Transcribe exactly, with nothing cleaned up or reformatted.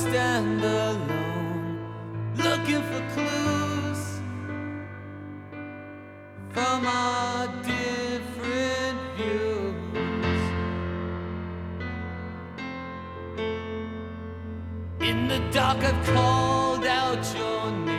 stand alone, looking for clues from our different views. In the dark I've called out your name,